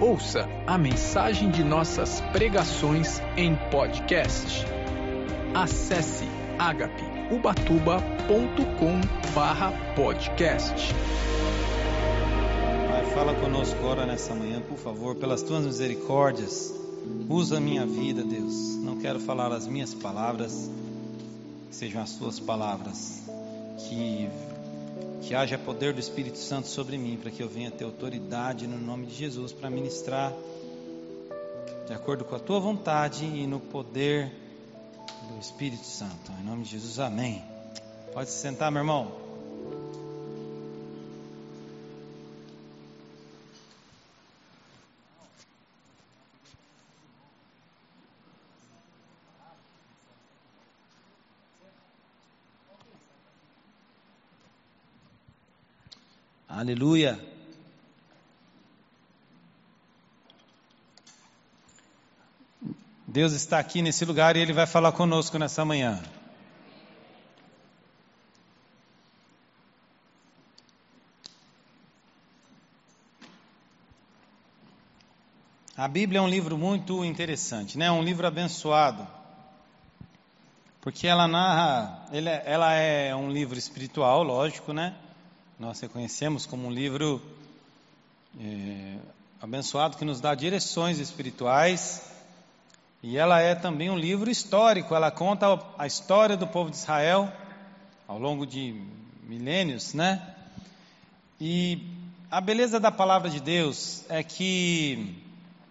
Ouça a mensagem de nossas pregações em podcast. Acesse agapeubatuba.com/podcast. Pai, fala conosco agora nessa manhã, por favor, pelas tuas misericórdias. Usa a minha vida, Deus. Não quero falar as minhas palavras, que sejam as tuas palavras. Que haja poder do Espírito Santo sobre mim, para que eu venha ter autoridade no nome de Jesus, para ministrar de acordo com a tua vontade e no poder do Espírito Santo. Em nome de Jesus, amém. Pode se sentar, meu irmão. Aleluia. Deus está aqui nesse lugar e Ele vai falar conosco nessa manhã. A Bíblia é um livro muito interessante, né? Um livro abençoado, porque ela é um livro espiritual, lógico, né? Nós reconhecemos como um livro abençoado, que nos dá direções espirituais. E ela é também um livro histórico. Ela conta a história do povo de Israel ao longo de milênios, né? E a beleza da palavra de Deus é que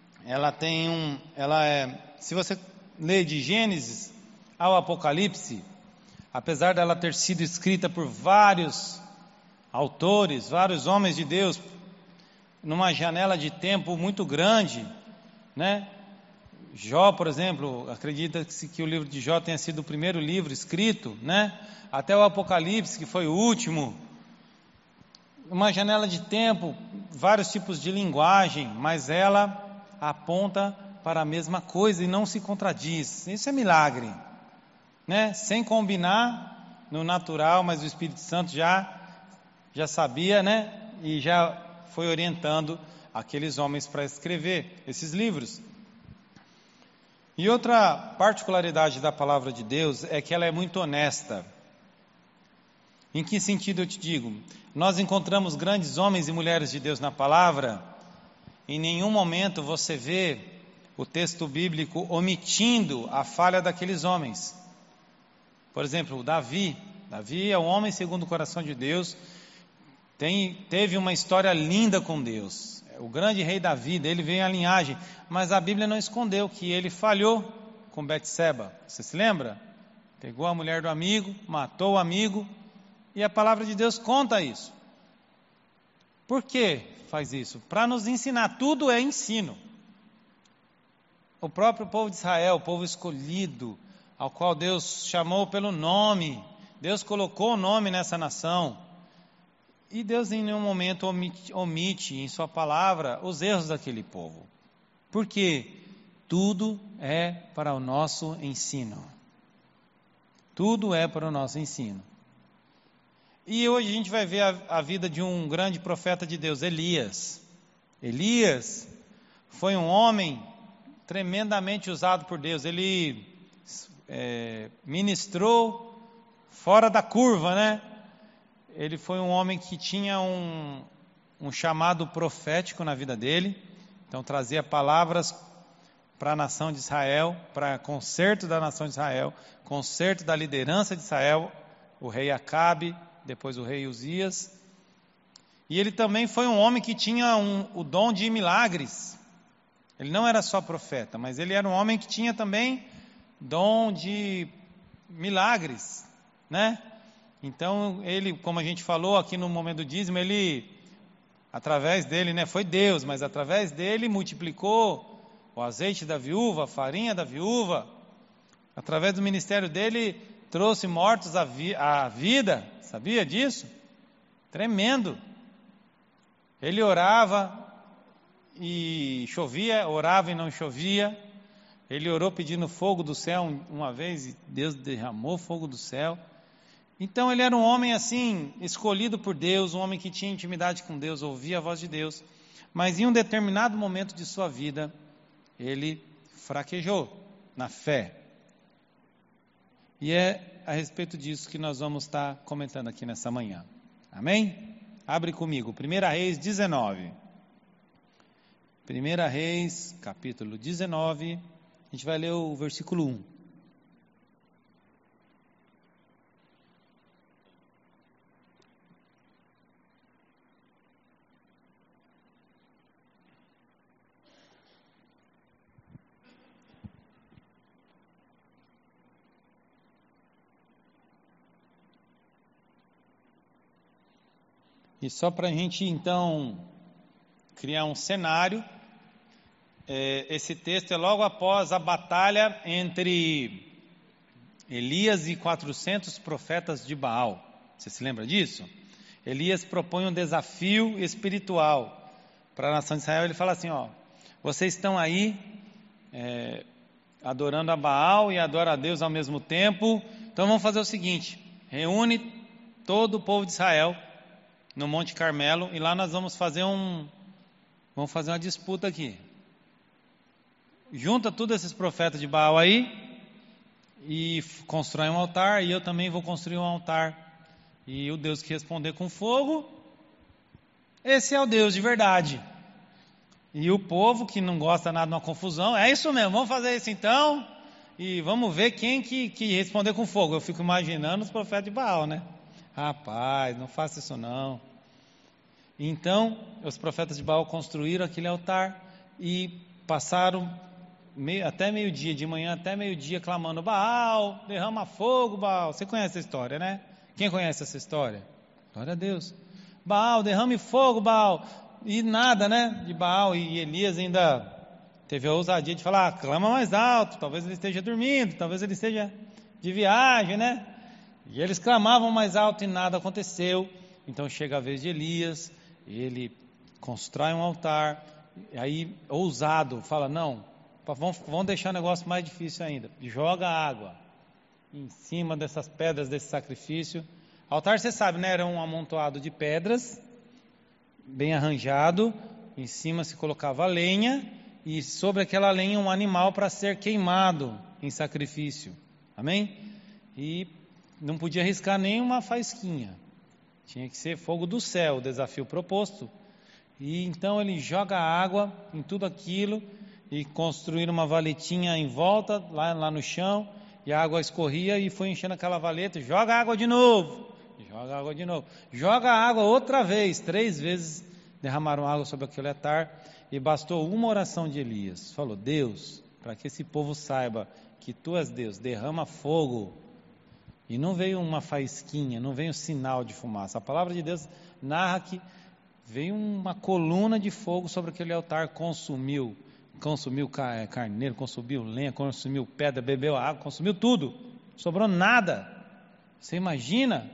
se você ler de Gênesis ao Apocalipse, apesar dela ter sido escrita por vários autores, vários homens de Deus, numa janela de tempo muito grande, né? Jó, por exemplo, acredita-se que o livro de Jó tenha sido o primeiro livro escrito, né? Até o Apocalipse, que foi o último. Uma janela de tempo, vários tipos de linguagem, mas ela aponta para a mesma coisa e não se contradiz. Isso é milagre, né? Sem combinar no natural, mas o Espírito Santo já sabia, né? E já foi orientando aqueles homens para escrever esses livros. E outra particularidade da palavra de Deus é que ela é muito honesta. Em que sentido eu te digo? Nós encontramos grandes homens e mulheres de Deus na palavra. Em nenhum momento você vê o texto bíblico omitindo a falha daqueles homens. Por exemplo, Davi. Davi é um homem segundo o coração de Deus. Teve uma história linda com Deus. O grande rei Davi, dele vem a linhagem, mas a Bíblia não escondeu que ele falhou com Betseba. Você se lembra? Pegou a mulher do amigo, matou o amigo, e a palavra de Deus conta isso. Por que faz isso? Para nos ensinar. Tudo é ensino. O próprio povo de Israel, o povo escolhido, ao qual Deus chamou pelo nome, Deus colocou o nome nessa nação. E Deus em nenhum momento omite em sua palavra os erros daquele povo. Porque tudo é para o nosso ensino. Tudo é para o nosso ensino. E hoje a gente vai ver a vida de um grande profeta de Deus, Elias. Elias foi um homem tremendamente usado por Deus. Ele ministrou fora da curva, né? Ele foi um homem que tinha um chamado profético na vida dele. Então trazia palavras para a nação de Israel, para conserto da nação de Israel, conserto da liderança de Israel, o rei Acabe, depois o rei Uzias. E ele também foi um homem que tinha o dom de milagres. Ele não era só profeta, mas ele era um homem que tinha também dom de milagres, né? Então, ele, como a gente falou aqui no momento do dízimo, através dele, né, foi Deus, mas através dele multiplicou o azeite da viúva, a farinha da viúva. Através do ministério dele, trouxe mortos à vida. Sabia disso? Tremendo. Ele orava e chovia, orava e não chovia. Ele orou pedindo fogo do céu uma vez e Deus derramou fogo do céu. Então ele era um homem assim, escolhido por Deus, um homem que tinha intimidade com Deus, ouvia a voz de Deus, mas em um determinado momento de sua vida, ele fraquejou na fé. E é a respeito disso que nós vamos estar comentando aqui nessa manhã. Amém? Abre comigo, 1 Reis 19. 1 Reis, capítulo 19, a gente vai ler o versículo 1. E só para a gente, então, criar um cenário, esse texto é logo após a batalha entre Elias e 400 profetas de Baal. Você se lembra disso? Elias propõe um desafio espiritual para a nação de Israel. Ele fala assim, vocês estão aí adorando a Baal e adoram a Deus ao mesmo tempo, então vamos fazer o seguinte, reúne todo o povo de Israel no Monte Carmelo, e lá nós vamos fazer uma disputa aqui. Junta todos esses profetas de Baal aí, e constrói um altar, e eu também vou construir um altar. E o Deus que responder com fogo, esse é o Deus de verdade. E o povo que não gosta nada de uma confusão, é isso mesmo, vamos fazer isso então, e vamos ver quem que responder com fogo. Eu fico imaginando os profetas de Baal, né? Rapaz, não faça isso não. Então, os profetas de Baal construíram aquele altar e passaram até meio-dia, de manhã até meio-dia, clamando, Baal, derrama fogo, Baal. Você conhece essa história, né? Quem conhece essa história? Glória a Deus. Baal, derrame fogo, Baal. E nada, né? De Baal. E Elias ainda teve a ousadia de falar, clama mais alto, talvez ele esteja dormindo, talvez ele esteja de viagem, né? E eles clamavam mais alto e nada aconteceu. Então chega a vez de Elias, ele constrói um altar, aí ousado, fala, não, vamos deixar o negócio mais difícil ainda, joga água em cima dessas pedras desse sacrifício. Altar, você sabe, né? Era um amontoado de pedras, bem arranjado, em cima se colocava lenha, e sobre aquela lenha um animal para ser queimado em sacrifício, amém? E não podia arriscar nem uma faísquinha, tinha que ser fogo do céu, o desafio proposto. E então ele joga água em tudo aquilo, e construíram uma valetinha em volta, lá no chão, e a água escorria e foi enchendo aquela valeta, joga água de novo, joga água outra vez, 3 vezes derramaram água sobre aquele altar, e bastou uma oração de Elias, falou, Deus, para que esse povo saiba que tu és Deus, derrama fogo. E não veio uma faísquinha, não veio um sinal de fumaça. A palavra de Deus narra que veio uma coluna de fogo sobre aquele altar, consumiu carneiro, consumiu lenha, consumiu pedra, bebeu água, consumiu tudo, sobrou nada. Você imagina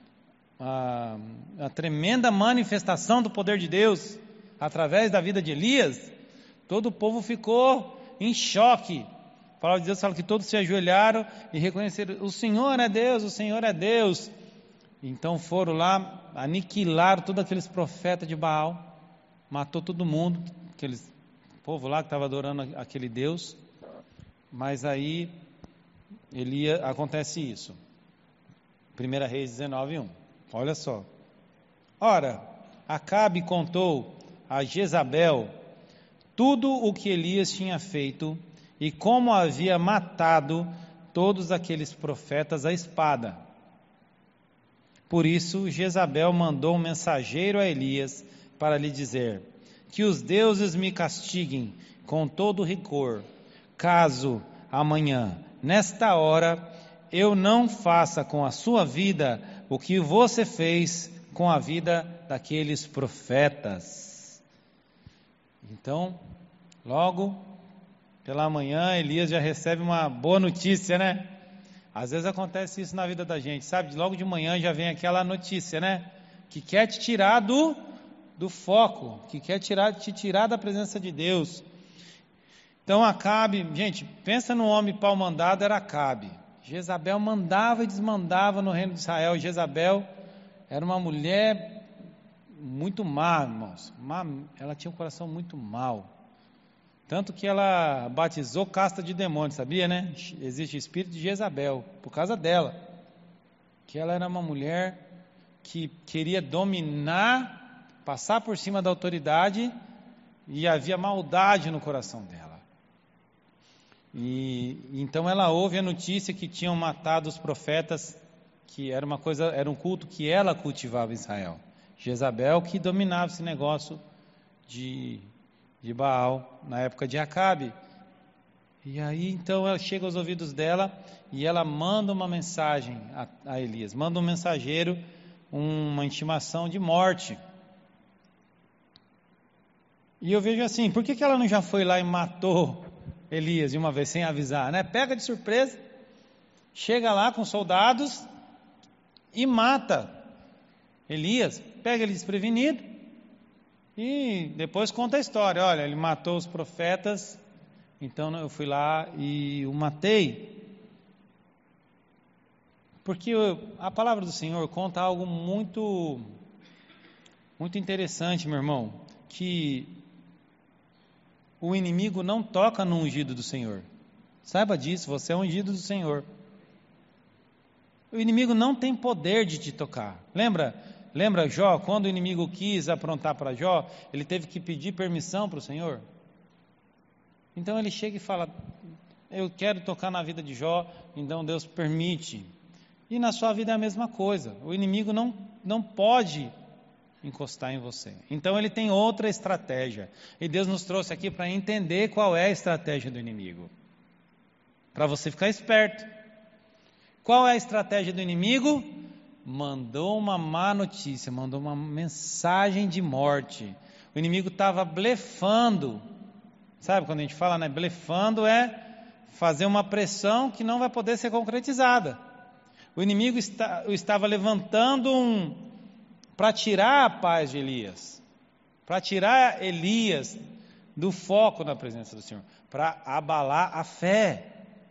a tremenda manifestação do poder de Deus através da vida de Elias? Todo o povo ficou em choque. A palavra de Deus fala que todos se ajoelharam e reconheceram, o Senhor é Deus, o Senhor é Deus. Então foram lá, aniquilaram todos aqueles profetas de Baal, matou todo mundo, o povo lá que estava adorando aquele Deus. Mas aí acontece isso. 1 Reis 19:1. Olha só. Ora, Acabe contou a Jezabel tudo o que Elias tinha feito e como havia matado todos aqueles profetas à espada. Por isso, Jezabel mandou um mensageiro a Elias para lhe dizer, que os deuses me castiguem com todo rigor, caso amanhã, nesta hora, eu não faça com a sua vida o que você fez com a vida daqueles profetas. Então, logo pela manhã, Elias já recebe uma boa notícia, né? Às vezes acontece isso na vida da gente, sabe? Logo de manhã já vem aquela notícia, né? Que quer te tirar do foco, que quer te tirar da presença de Deus. Então Acabe, gente, pensa no homem pau mandado, era Acabe. Jezabel mandava e desmandava no reino de Israel. Jezabel era uma mulher muito má, irmãos. Ela tinha um coração muito mau. Tanto que ela batizou casta de demônios, sabia, né? Existe o espírito de Jezabel, por causa dela. Que ela era uma mulher que queria dominar, passar por cima da autoridade, e havia maldade no coração dela. E então ela ouve a notícia que tinham matado os profetas, que era um culto que ela cultivava em Israel. Jezabel que dominava esse negócio de Baal na época de Acabe. E aí então ela chega aos ouvidos dela e ela manda uma mensagem a Elias, manda um mensageiro, uma intimação de morte. E eu vejo assim, por que ela não já foi lá e matou Elias de uma vez sem avisar, né? Pega de surpresa, chega lá com soldados e mata Elias, pega ele desprevenido e depois conta a história. Olha, ele matou os profetas, então eu fui lá e o matei. Porque a palavra do Senhor conta algo muito, muito interessante, meu irmão, que o inimigo não toca no ungido do Senhor. Saiba disso, você é ungido do Senhor. O inimigo não tem poder de te tocar. Lembra Jó, quando o inimigo quis aprontar para Jó, ele teve que pedir permissão para o Senhor? Então ele chega e fala, eu quero tocar na vida de Jó, então Deus permite. E na sua vida é a mesma coisa. O inimigo não pode encostar em você. Então ele tem outra estratégia. E Deus nos trouxe aqui para entender qual é a estratégia do inimigo. Para você ficar esperto. Qual é a estratégia do inimigo? Mandou uma má notícia, mandou uma mensagem de morte. O inimigo estava blefando. Sabe quando a gente fala, né? Blefando é fazer uma pressão que não vai poder ser concretizada. O inimigo estava levantando para tirar a paz de Elias, para tirar Elias do foco na presença do Senhor, para abalar a fé.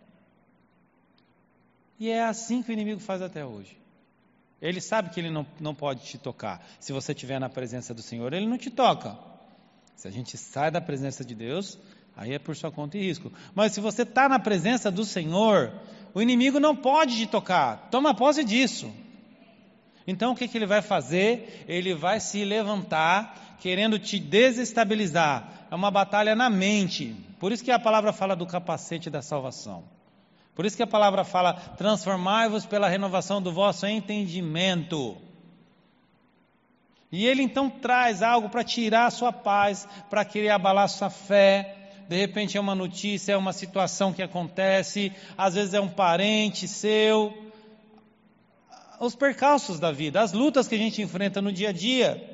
E é assim que o inimigo faz até hoje. Ele sabe que ele não pode te tocar. Se você estiver na presença do Senhor, ele não te toca. Se a gente sai da presença de Deus, aí é por sua conta e risco. Mas se você está na presença do Senhor, o inimigo não pode te tocar. Toma posse disso. Então o que ele vai fazer? Ele vai se levantar, querendo te desestabilizar. É uma batalha na mente. Por isso que a palavra fala do capacete da salvação. Por isso que a palavra fala, transformai-vos pela renovação do vosso entendimento. E ele então traz algo para tirar a sua paz, para querer abalar a sua fé. De repente é uma notícia, é uma situação que acontece, às vezes é um parente seu. Os percalços da vida, as lutas que a gente enfrenta no dia a dia.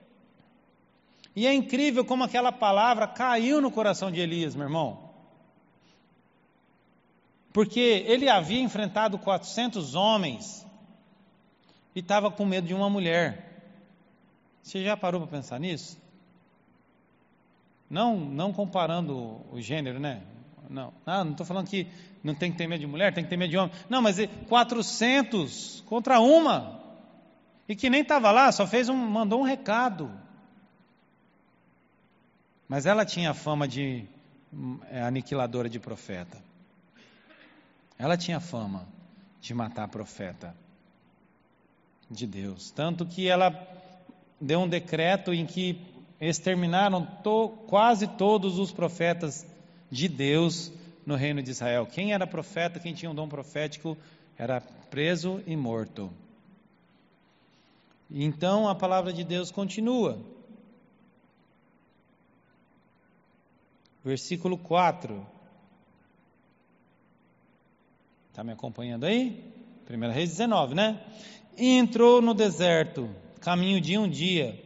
E é incrível como aquela palavra caiu no coração de Elias, meu irmão. Porque ele havia enfrentado 400 homens e estava com medo de uma mulher. Você já parou para pensar nisso? Não comparando o gênero, né? Não estou falando que não tem que ter medo de mulher, tem que ter medo de homem. Não, mas 400 contra uma. E que nem estava lá, só mandou um recado. Mas ela tinha a fama de aniquiladora de profeta. Ela tinha fama de matar profeta de Deus. Tanto que ela deu um decreto em que exterminaram quase todos os profetas de Deus no reino de Israel. Quem era profeta, quem tinha um dom profético, era preso e morto. Então a palavra de Deus continua. Versículo 4. Está me acompanhando aí? 1 Reis 19, né? E entrou no deserto, caminho de um dia.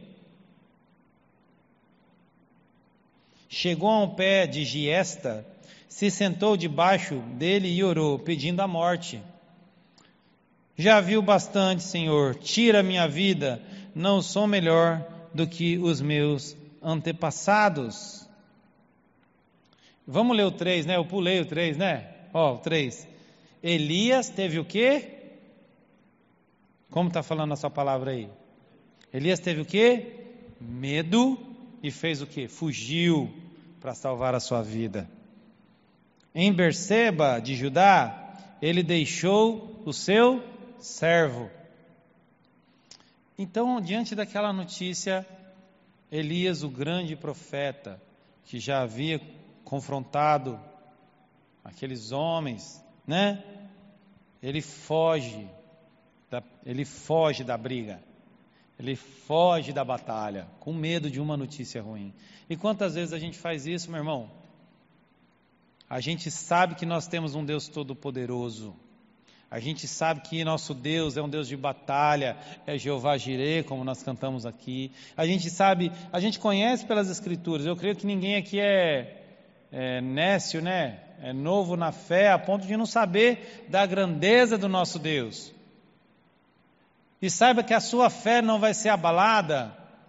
Chegou a um pé de giesta, se sentou debaixo dele e orou, pedindo a morte. Já viu bastante, Senhor, tira a minha vida, não sou melhor do que os meus antepassados. Vamos ler o 3, né? Eu pulei o 3, né? O 3. Elias teve o quê? Como está falando a sua palavra aí? Elias teve o quê? Medo e fez o quê? Fugiu para salvar a sua vida. Em Berseba de Judá, ele deixou o seu servo. Então, diante daquela notícia, Elias, o grande profeta, que já havia confrontado aqueles homens, né? Ele foge da briga, ele foge da batalha, com medo de uma notícia ruim. E quantas vezes a gente faz isso, meu irmão? A gente sabe que nós temos um Deus todo-poderoso, a gente sabe que nosso Deus é um Deus de batalha, é Jeová Jirê, como nós cantamos aqui. A gente sabe, a gente conhece pelas Escrituras. Eu creio que ninguém aqui é nécio, né? É novo na fé, a ponto de não saber da grandeza do nosso Deus. E saiba que a sua fé não vai ser abalada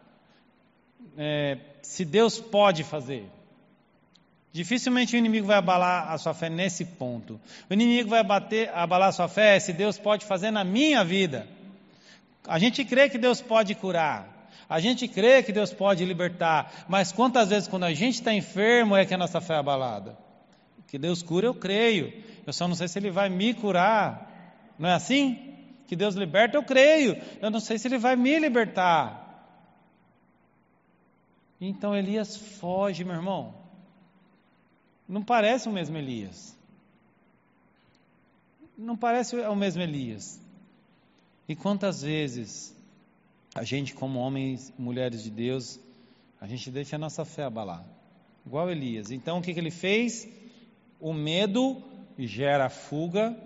se Deus pode fazer. Dificilmente o inimigo vai abalar a sua fé nesse ponto. O inimigo vai abalar a sua fé se Deus pode fazer na minha vida. A gente crê que Deus pode curar. A gente crê que Deus pode libertar. Mas quantas vezes quando a gente está enfermo é que a nossa fé é abalada? Que Deus cura, eu creio. Eu só não sei se Ele vai me curar. Não é assim? Que Deus liberta, eu creio. Eu não sei se Ele vai me libertar. Então Elias foge, meu irmão. Não parece o mesmo Elias. Não parece o mesmo Elias. E quantas vezes a gente, como homens e mulheres de Deus, a gente deixa a nossa fé abalar. Igual Elias. Então o que ele fez? O medo gera fuga.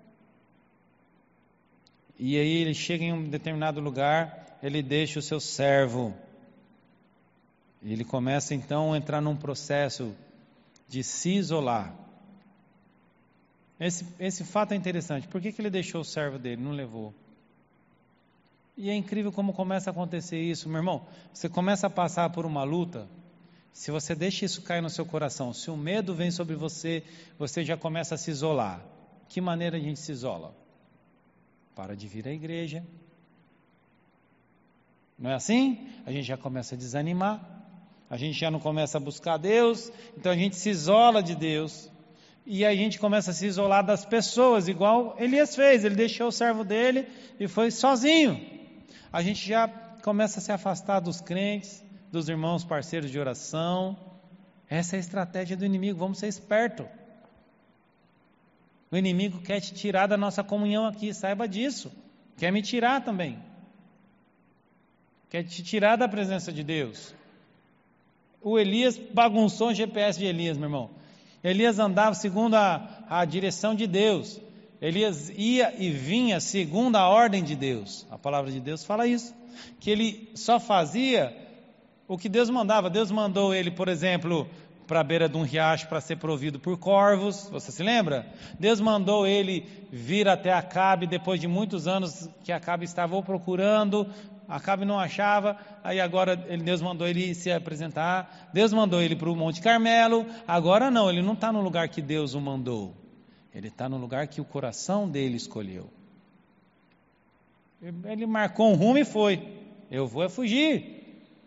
E aí ele chega em um determinado lugar, ele deixa o seu servo. Ele começa então a entrar num processo de se isolar. Esse fato é interessante. Por que ele deixou o servo dele, não levou? E é incrível como começa a acontecer isso, meu irmão. Você começa a passar por uma luta, se você deixa isso cair no seu coração, se o medo vem sobre você, você já começa a se isolar. Que maneira a gente se isola? Para de vir à igreja. Não é assim? A gente já começa a desanimar. A gente já não começa a buscar Deus, então a gente se isola de Deus. E a gente começa a se isolar das pessoas, igual Elias fez. Ele deixou o servo dele e foi sozinho. A gente já começa a se afastar dos crentes, dos irmãos parceiros de oração. Essa é a estratégia do inimigo, vamos ser espertos. O inimigo quer te tirar da nossa comunhão aqui, saiba disso. Quer me tirar também. Quer te tirar da presença de Deus. O Elias bagunçou o GPS de Elias, meu irmão. Elias andava segundo a direção de Deus. Elias ia e vinha segundo a ordem de Deus. A palavra de Deus fala isso. Que ele só fazia o que Deus mandava. Deus mandou ele, por exemplo, para a beira de um riacho para ser provido por corvos. Você se lembra? Deus mandou ele vir até Acabe depois de muitos anos que Acabe estava o procurando. Acabe não achava, aí agora Deus mandou ele se apresentar, Deus mandou ele para o Monte Carmelo, agora não, ele não está no lugar que Deus o mandou, ele está no lugar que o coração dele escolheu. Ele marcou um rumo e foi, eu vou fugir,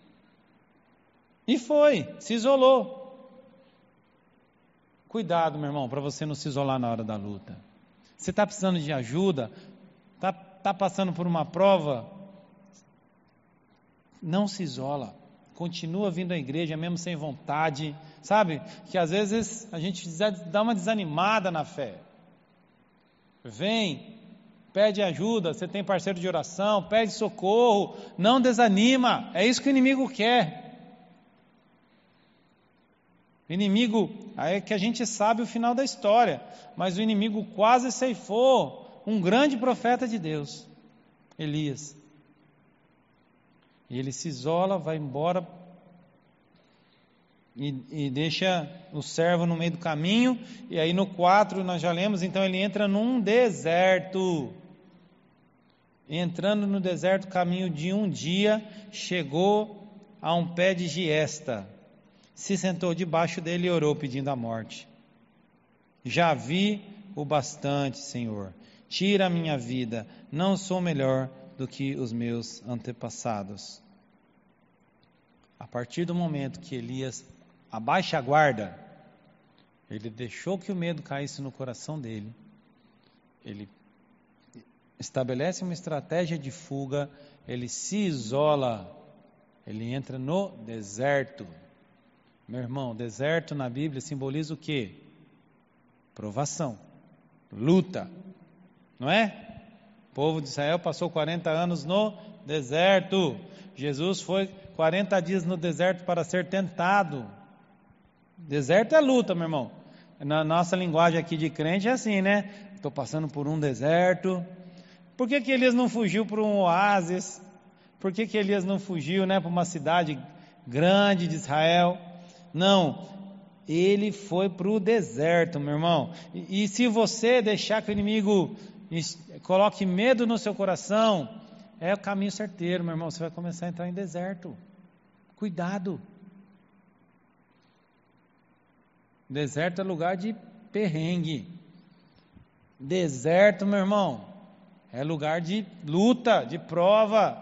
e foi, se isolou. Cuidado, meu irmão, para você não se isolar na hora da luta. Você está precisando de ajuda, está passando por uma prova, não se isola, continua vindo à igreja mesmo sem vontade, sabe? Que às vezes a gente dá uma desanimada na fé. Vem, pede ajuda, você tem parceiro de oração, pede socorro, não desanima, é isso que o inimigo quer. O inimigo, aí é que a gente sabe o final da história, mas o inimigo quase ceifou um grande profeta de Deus, Elias. E ele se isola, vai embora e deixa o servo no meio do caminho. E aí no 4 nós já lemos, então ele entra num deserto. Entrando no deserto, caminho de um dia, chegou a um pé de giesta. Se sentou debaixo dele e orou pedindo a morte. Já vi o bastante, Senhor. Tira a minha vida, não sou melhor do que os meus antepassados. A partir do momento que Elias abaixa a guarda, ele deixou que o medo caísse no coração dele. Ele estabelece uma estratégia de fuga, ele se isola, ele entra no deserto. Meu irmão, deserto na Bíblia simboliza o quê? Provação, luta, não é? O povo de Israel passou 40 anos no deserto. Jesus foi 40 dias no deserto para ser tentado. Deserto é luta, meu irmão. Na nossa linguagem aqui de crente é assim, né? Estou passando por um deserto. Por que Elias não fugiu para um oásis? Por que Elias não fugiu, né, para uma cidade grande de Israel? Não, ele foi para o deserto, meu irmão. E se você deixar que o inimigo coloque medo no seu coração, é o caminho certeiro, meu irmão. Você vai começar a entrar em deserto. Cuidado. Deserto é lugar de perrengue. Deserto, meu irmão, é lugar de luta, de prova.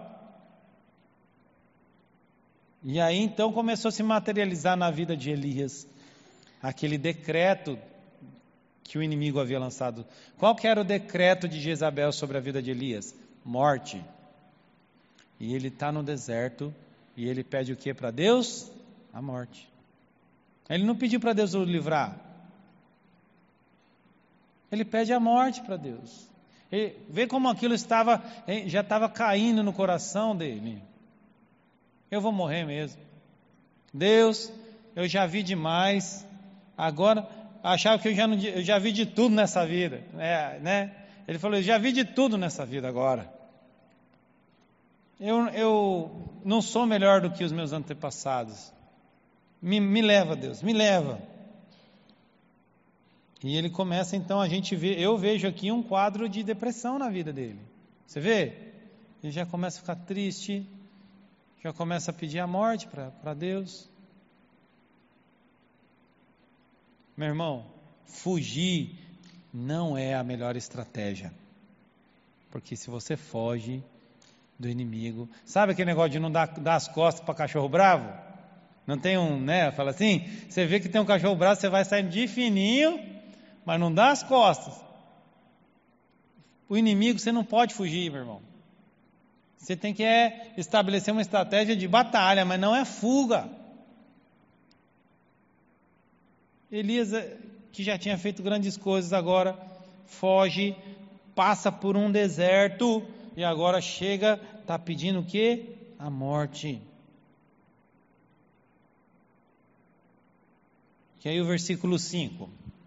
E aí então começou a se materializar na vida de Elias aquele decreto que o inimigo havia lançado. Qual que era o decreto de Jezabel sobre a vida de Elias? Morte. E ele está no deserto e ele pede o que para Deus? A morte. Ele não pediu para Deus o livrar. Ele pede a morte para Deus. Vê como aquilo já estava caindo no coração dele. Eu vou morrer mesmo. Deus, eu já vi demais. Agora, achava que eu já vi de tudo nessa vida. Né? Ele falou, eu já vi de tudo nessa vida agora. Eu não sou melhor do que os meus antepassados. Me leva, Deus, me leva. E ele começa então, eu vejo aqui um quadro de depressão na vida dele. Você vê? Ele já começa a ficar triste, já começa a pedir a morte para Deus. Meu irmão, fugir não é a melhor estratégia. Porque se você foge do inimigo, sabe aquele negócio de não dar as costas para cachorro bravo? Não tem fala assim, você vê que tem um cachorro bravo, você vai saindo de fininho, mas não dá as costas. O inimigo você não pode fugir, meu irmão. Você tem que estabelecer uma estratégia de batalha, mas não é fuga. Elias, que já tinha feito grandes coisas, agora foge, passa por um deserto e agora chega, está pedindo o quê? A morte. Que aí o versículo 5.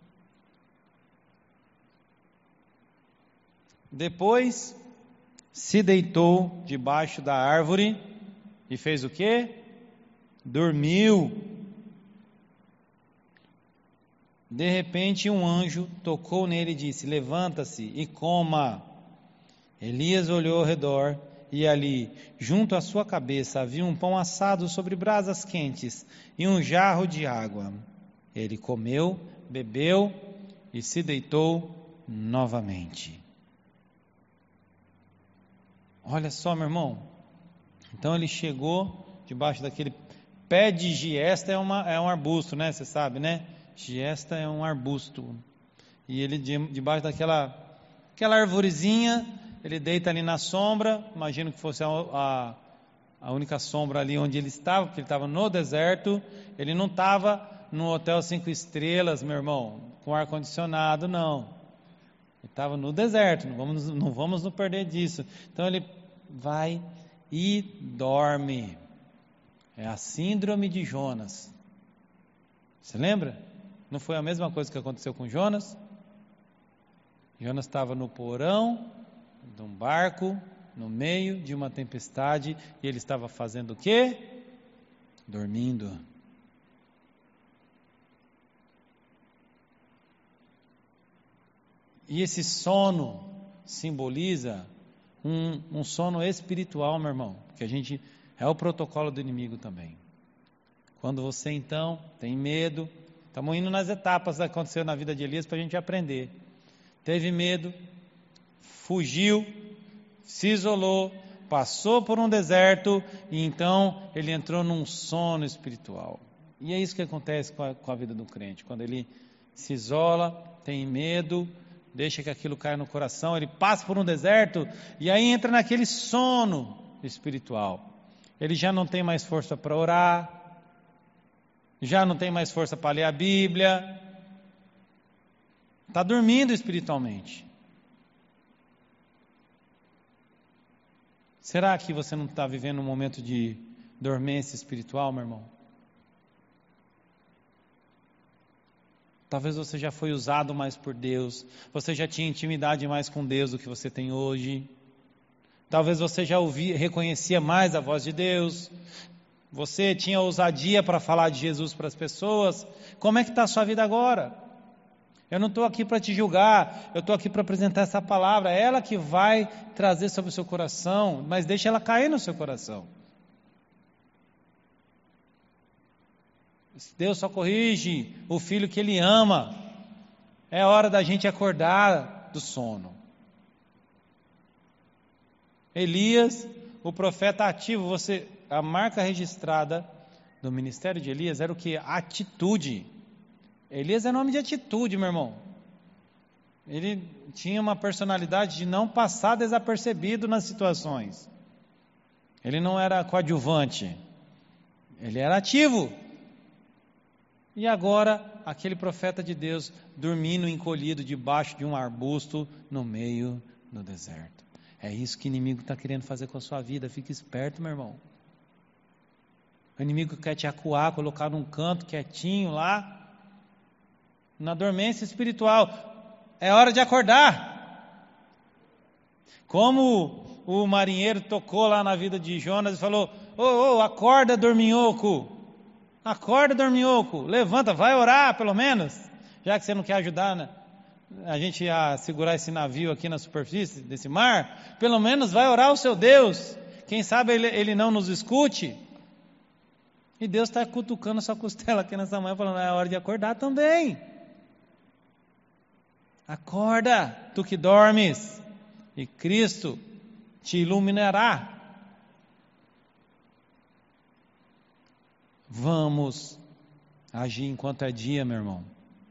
Depois se deitou debaixo da árvore e fez o quê? Dormiu. De repente um anjo tocou nele e disse, levanta-se e coma. Elias olhou ao redor e ali, junto à sua cabeça, havia um pão assado sobre brasas quentes e um jarro de água. Ele comeu, bebeu e se deitou novamente. Olha só, meu irmão. Então ele chegou debaixo daquele pé de giesta, é um arbusto, né? Você sabe, né? Giesta é um arbusto. E ele debaixo daquela arvorezinha, ele deita ali na sombra. Imagino que fosse a única sombra ali onde ele estava, porque ele estava no deserto. Ele não estava no hotel 5 estrelas, meu irmão, com ar-condicionado, não. Ele estava no deserto, não vamos nos perder disso. Então ele vai e dorme. É a síndrome de Jonas. Você lembra? Não foi a mesma coisa que aconteceu com Jonas? Jonas estava no porão de um barco, no meio de uma tempestade, e ele estava fazendo o quê? Dormindo. E esse sono simboliza um sono espiritual, meu irmão, que é o protocolo do inimigo também. Quando você então tem medo, estamos indo nas etapas que aconteceu na vida de Elias para a gente aprender. teve medo, fugiu, se isolou, passou por um deserto e então ele entrou num sono espiritual. E é isso que acontece com a vida do crente. Quando ele se isola, tem medo, deixa que aquilo caia no coração, ele passa por um deserto e aí entra naquele sono espiritual. Ele já não tem mais força para orar, já não tem mais força para ler a Bíblia, está dormindo espiritualmente. Será que você não está vivendo um momento de dormência espiritual, meu irmão? Talvez você já foi usado mais por Deus, você já tinha intimidade mais com Deus do que você tem hoje. Talvez você já reconhecia mais a voz de Deus, você tinha ousadia para falar de Jesus para as pessoas. Como é que está a sua vida agora? Eu não estou aqui para te julgar, eu estou aqui para apresentar essa palavra, é ela que vai trazer sobre o seu coração, mas deixa ela cair no seu coração. Deus só corrige o filho que Ele ama. É hora da gente acordar do sono. Elias, o profeta ativo, a marca registrada do ministério de Elias era o que? Atitude. Elias é nome de atitude, meu irmão. Ele tinha uma personalidade de não passar desapercebido nas situações. Ele não era coadjuvante. Ele era ativo. E agora, aquele profeta de Deus dormindo encolhido debaixo de um arbusto no meio do deserto. É isso que o inimigo está querendo fazer com a sua vida. Fique esperto, meu irmão. O inimigo quer te acuar, colocar num canto quietinho lá, na dormência espiritual. É hora de acordar. Como o marinheiro tocou lá na vida de Jonas e falou: ô, acorda, dorminhoco. Acorda, dorminhoco. Levanta, vai orar pelo menos. Já que você não quer ajudar, né, a gente a segurar esse navio aqui na superfície desse mar, pelo menos vai orar ao seu Deus. Quem sabe ele não nos escute. E Deus está cutucando sua costela aqui nessa manhã, falando: é hora de acordar também. Acorda, tu que dormes, e Cristo te iluminará. Vamos agir enquanto é dia, meu irmão.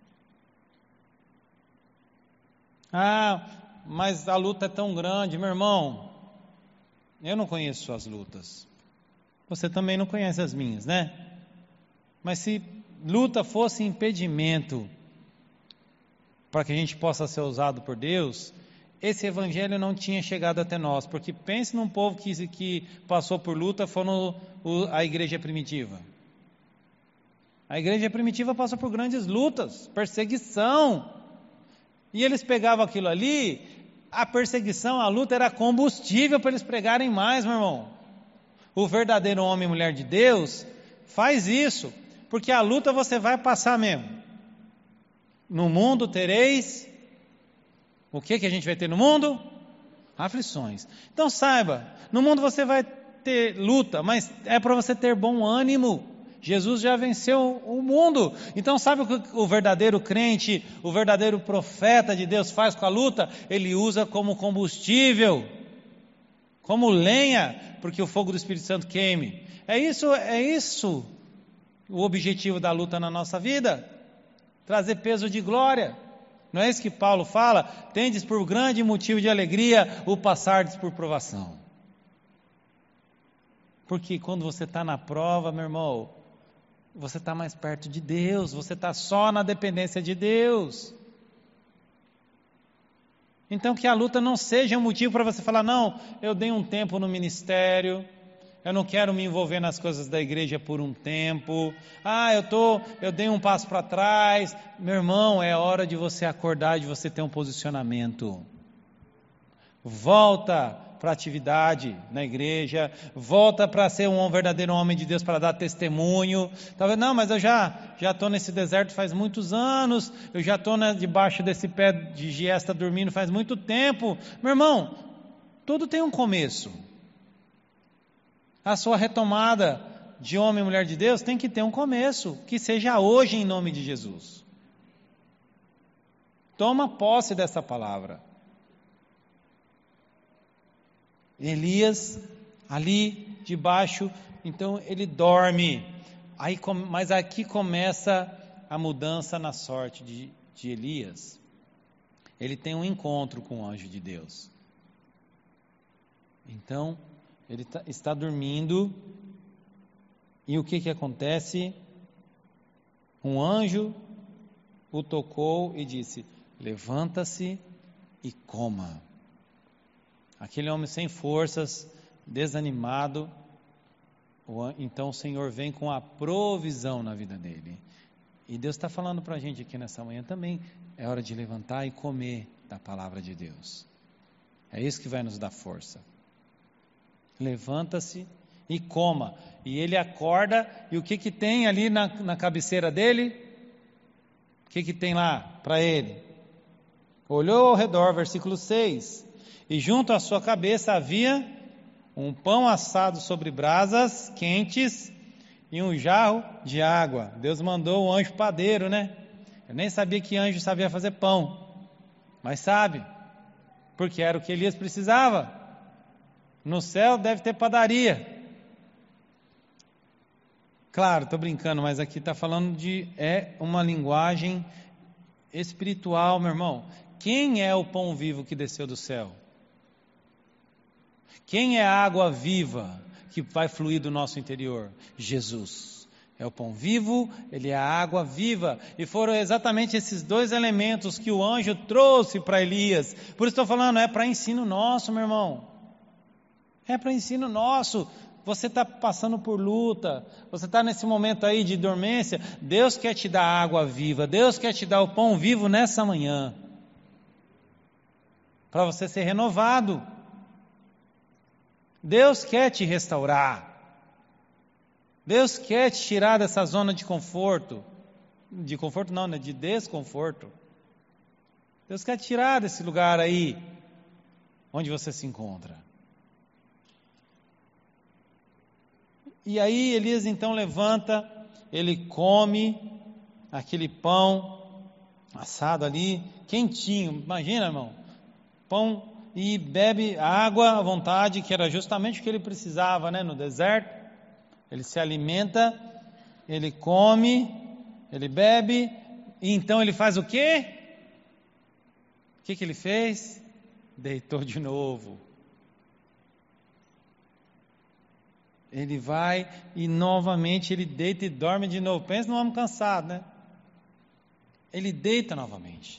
Ah, mas a luta é tão grande, meu irmão. Eu não conheço suas lutas. Você também não conhece as minhas, né? Mas se luta fosse impedimento para que a gente possa ser usado por Deus, esse evangelho não tinha chegado até nós. Porque pense num povo que passou por luta, foi a igreja primitiva. A igreja primitiva passou por grandes lutas, perseguição. E eles pegavam aquilo ali, a perseguição, a luta era combustível para eles pregarem mais, meu irmão. O verdadeiro homem e mulher de Deus faz isso, porque a luta você vai passar mesmo. No mundo tereis, o que a gente vai ter no mundo? Aflições. Então saiba, no mundo você vai ter luta, mas é para você ter bom ânimo. Jesus já venceu o mundo. Então sabe o que o verdadeiro crente, o verdadeiro profeta de Deus faz com a luta? Ele usa como combustível, como lenha, porque o fogo do Espírito Santo queime. É isso o objetivo da luta na nossa vida. Trazer peso de glória. Não é isso que Paulo fala? Tendes por grande motivo de alegria o passardes por provação. Porque quando você está na prova, meu irmão, você está mais perto de Deus, você está só na dependência de Deus. Então que a luta não seja um motivo para você falar: não, eu dei um tempo no ministério, eu não quero me envolver nas coisas da igreja por um tempo. Eu dei um passo para trás. Meu irmão, é hora de você acordar, de você ter um posicionamento. Volta para a atividade na igreja, volta para ser um verdadeiro homem de Deus, para dar testemunho. Talvez, não, mas eu já estou nesse deserto faz muitos anos, eu já estou debaixo desse pé de giesta dormindo faz muito tempo. Meu irmão, tudo tem um começo. A sua retomada de homem e mulher de Deus tem que ter um começo, que seja hoje em nome de Jesus. Toma posse dessa palavra. Elias, ali debaixo, então ele dorme. Mas aqui começa a mudança na sorte de Elias. Ele tem um encontro com o anjo de Deus. Então, ele está dormindo, e o que acontece? Um anjo o tocou e disse: levanta-se e coma. Aquele homem sem forças, desanimado, então o Senhor vem com a provisão na vida dele. E Deus está falando para a gente aqui nessa manhã também, é hora de levantar e comer da palavra de Deus. É isso que vai nos dar força. Levanta-se e coma. E ele acorda, e o que tem ali na cabeceira dele? O que tem lá para ele? Olhou ao redor, versículo 6. E junto à sua cabeça havia um pão assado sobre brasas quentes e um jarro de água. Deus mandou o anjo padeiro, né? Eu nem sabia que anjo sabia fazer pão, mas sabe, porque era o que Elias precisava. No céu deve ter padaria. Claro, estou brincando, mas aqui está falando é uma linguagem espiritual, meu irmão. Quem é o pão vivo que desceu do céu? Quem é a água viva que vai fluir do nosso interior? Jesus. É o pão vivo, ele é a água viva. E foram exatamente esses dois elementos que o anjo trouxe para Elias. Por isso estou falando, é para ensino nosso, meu irmão. É para ensino nosso. Você está passando por luta, você está nesse momento aí de dormência. Deus quer te dar água viva, Deus quer te dar o pão vivo nessa manhã. Para você ser renovado. Deus quer te restaurar. Deus quer te tirar dessa zona de conforto. De conforto não, né? De desconforto. Deus quer te tirar desse lugar aí, onde você se encontra. E aí Elias então levanta, ele come aquele pão assado ali, quentinho. Imagina, irmão, pão, e bebe água à vontade, que era justamente o que ele precisava, né, no deserto. Ele se alimenta, ele come, ele bebe, e então ele faz o quê? O que ele fez? Deitou de novo. Ele vai e novamente ele deita e dorme de novo. Pensa num homem cansado, né? Ele deita novamente.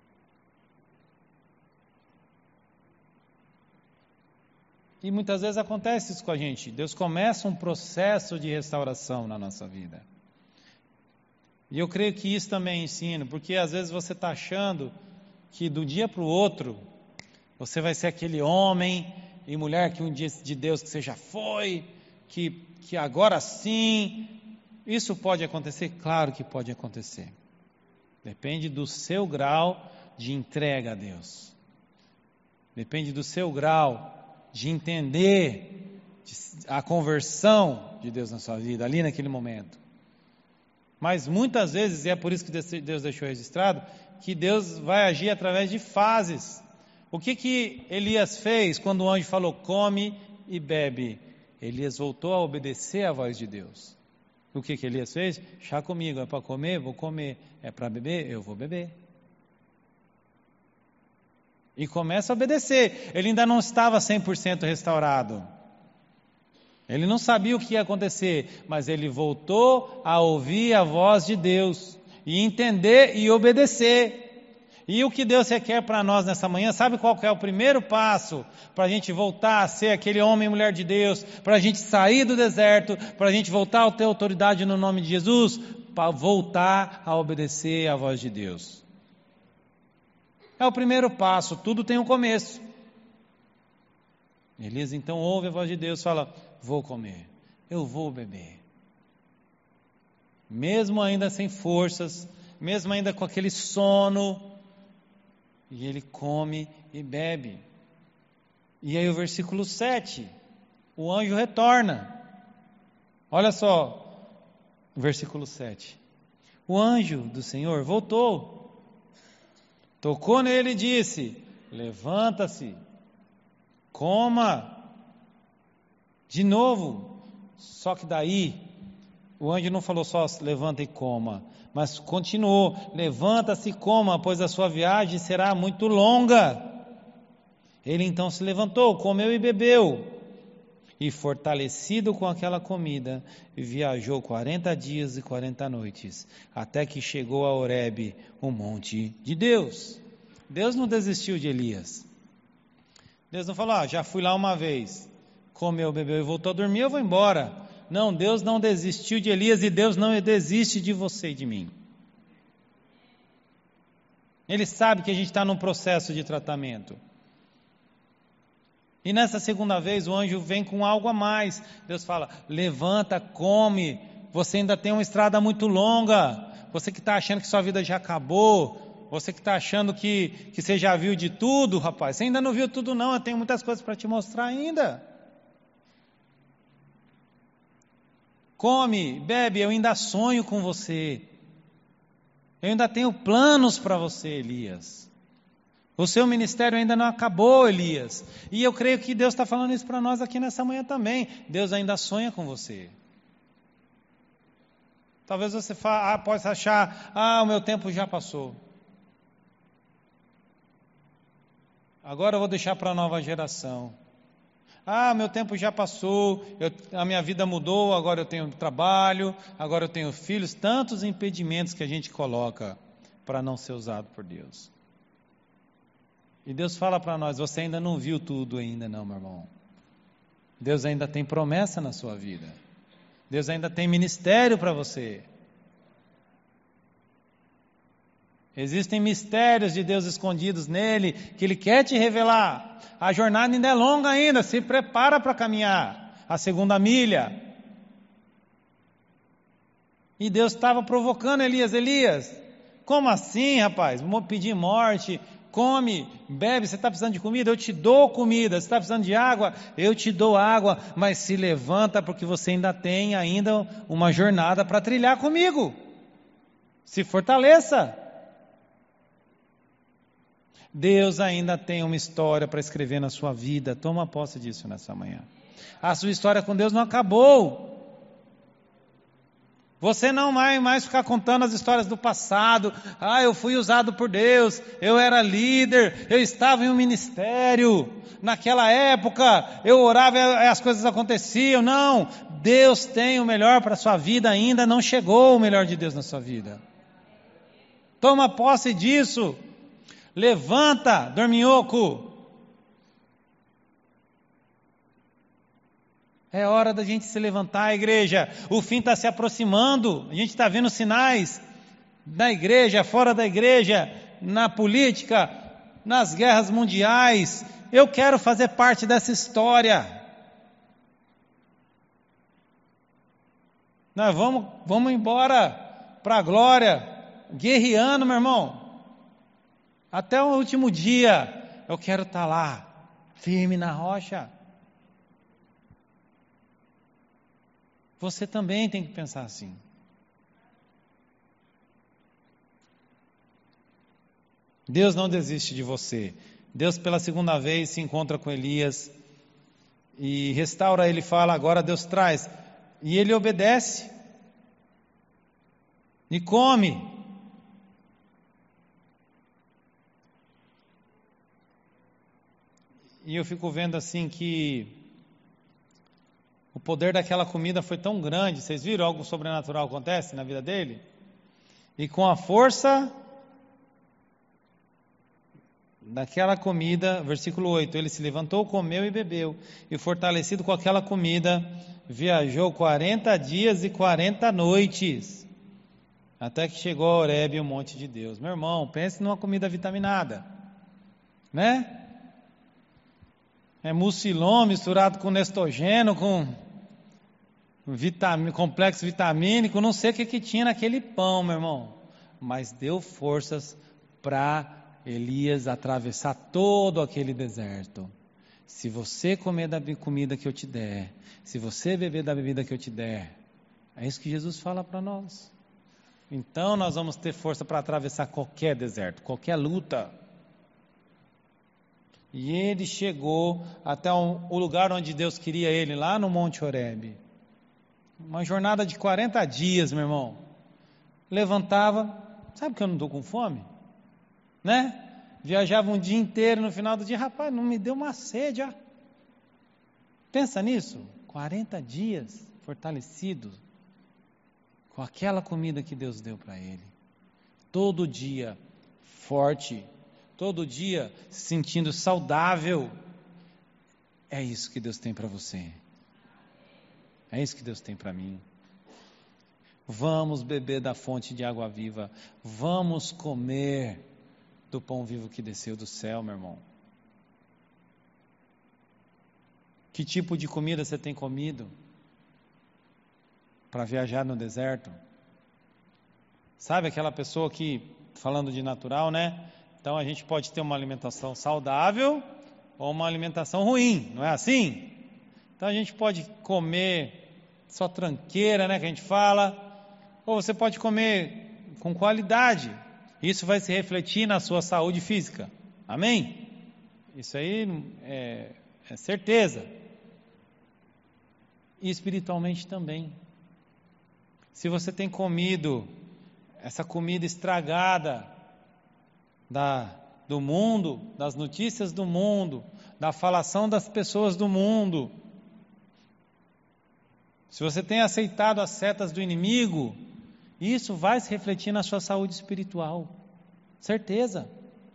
E muitas vezes acontece isso com a gente. Deus começa um processo de restauração na nossa vida. E eu creio que isso também é ensino, porque às vezes você está achando que do dia para o outro, você vai ser aquele homem e mulher que um dia de Deus que você já foi, que agora sim. Isso pode acontecer? Claro que pode acontecer. Depende do seu grau de entrega a Deus. Depende do seu grau de entender a conversão de Deus na sua vida, ali naquele momento. Mas muitas vezes, e é por isso que Deus deixou registrado, que Deus vai agir através de fases. O que Elias fez quando o anjo falou, come e bebe? Elias voltou a obedecer à voz de Deus. O que Elias fez? Chá comigo, é para comer? Vou comer. É para beber? Eu vou beber. E começa a obedecer. Ele ainda não estava 100% restaurado. Ele não sabia o que ia acontecer, mas ele voltou a ouvir a voz de Deus, e entender e obedecer. E o que Deus requer para nós nessa manhã, sabe qual que é o primeiro passo para a gente voltar a ser aquele homem e mulher de Deus, para a gente sair do deserto, para a gente voltar a ter autoridade no nome de Jesus? Para voltar a obedecer à voz de Deus. É o primeiro passo, tudo tem um começo. Elias então ouve a voz de Deus, fala, vou comer, eu vou beber. Mesmo ainda sem forças, mesmo ainda com aquele sono, e ele come e bebe. E aí o versículo 7, o anjo retorna. Olha só, o versículo 7. O anjo do Senhor voltou tocou nele e disse: levanta-se, coma. De novo, só que daí, o anjo não falou só levanta e coma, mas continuou: levanta-se e coma, pois a sua viagem será muito longa. Ele então se levantou, comeu e bebeu, e fortalecido com aquela comida, viajou 40 dias e 40 noites, até que chegou a Horebe, o monte de Deus. Deus não desistiu de Elias. Deus não falou: já fui lá uma vez, comeu, bebeu e voltou a dormir, eu vou embora. Não, Deus não desistiu de Elias e Deus não desiste de você e de mim. Ele sabe que a gente está num processo de tratamento. E nessa segunda vez o anjo vem com algo a mais. Deus fala: levanta, come, você ainda tem uma estrada muito longa. Você que está achando que sua vida já acabou, você que está achando que você já viu de tudo, rapaz, você ainda não viu tudo não, eu tenho muitas coisas para te mostrar ainda. Come, bebe, eu ainda sonho com você. Eu ainda tenho planos para você, Elias. O seu ministério ainda não acabou, Elias. E eu creio que Deus está falando isso para nós aqui nessa manhã também. Deus ainda sonha com você. Talvez você possa achar: o meu tempo já passou. Agora eu vou deixar para a nova geração. Meu tempo já passou, a minha vida mudou, agora eu tenho trabalho, agora eu tenho filhos. Tantos impedimentos que a gente coloca para não ser usado por Deus. E Deus fala para nós: você ainda não viu tudo ainda não, meu irmão. Deus ainda tem promessa na sua vida. Deus ainda tem ministério para você. Existem mistérios de Deus escondidos nele, que Ele quer te revelar. A jornada ainda é longa ainda, se prepara para caminhar a segunda milha. E Deus estava provocando Elias, como assim, rapaz? Vou pedir morte. Come, bebe, você está precisando de comida? Eu te dou comida. Você está precisando de água? Eu te dou água. Mas se levanta, porque você ainda tem uma jornada para trilhar comigo. Se fortaleça. Deus ainda tem uma história para escrever na sua vida. Toma posse disso nessa manhã. A sua história com Deus não acabou. Você não vai mais ficar contando as histórias do passado. Eu fui usado por Deus, eu era líder, eu estava em um ministério. Naquela época, eu orava e as coisas aconteciam. Não, Deus tem o melhor para a sua vida ainda. Não chegou o melhor de Deus na sua vida. Toma posse disso. Levanta, dorminhoco. É hora da gente se levantar, igreja. O fim está se aproximando. A gente está vendo sinais na igreja, fora da igreja, na política, nas guerras mundiais. Eu quero fazer parte dessa história. Nós vamos embora para a glória, guerreando, meu irmão. Até o último dia, eu quero estar lá, firme na rocha. Você também tem que pensar assim. Deus não desiste de você. Deus pela segunda vez se encontra com Elias e restaura ele, fala: agora Deus traz. E ele obedece. E come. E eu fico vendo assim que o poder daquela comida foi tão grande. Vocês viram algo sobrenatural acontece na vida dele? E com a força daquela comida, versículo 8, ele se levantou, comeu e bebeu, e fortalecido com aquela comida, viajou 40 dias e 40 noites, até que chegou a Horebe, o monte de Deus. Meu irmão, pense numa comida vitaminada, né? É mucilon misturado com nestogênio, com complexo vitamínico, não sei o que tinha naquele pão, meu irmão. Mas deu forças para Elias atravessar todo aquele deserto. Se você comer da comida que eu te der, se você beber da bebida que eu te der, é isso que Jesus fala para nós. então nós vamos ter força para atravessar qualquer deserto, qualquer luta. E ele chegou até o lugar onde Deus queria ele, lá no Monte Horebe. Uma jornada de 40 dias, meu irmão. Levantava, sabe que eu não estou com fome? Né? Viajava um dia inteiro, no final do dia, rapaz, não me deu uma sede, ó. Pensa nisso, 40 dias fortalecido com aquela comida que Deus deu para ele. Todo dia forte, todo dia se sentindo saudável. É isso que Deus tem para você. É isso que Deus tem para mim. Vamos beber da fonte de água viva. Vamos comer do pão vivo que desceu do céu, meu irmão. Que tipo de comida você tem comido para viajar no deserto? Sabe aquela pessoa que, falando de natural, né? Então a gente pode ter uma alimentação saudável ou uma alimentação ruim, não é assim? Então a gente pode comer só tranqueira, né, que a gente fala, ou você pode comer com qualidade. Isso vai se refletir na sua saúde física. Amém? Isso aí é certeza. E espiritualmente também. Se você tem comido essa comida estragada do mundo, das notícias do mundo, da falação das pessoas do mundo, se você tem aceitado as setas do inimigo, isso vai se refletir na sua saúde espiritual. Certeza.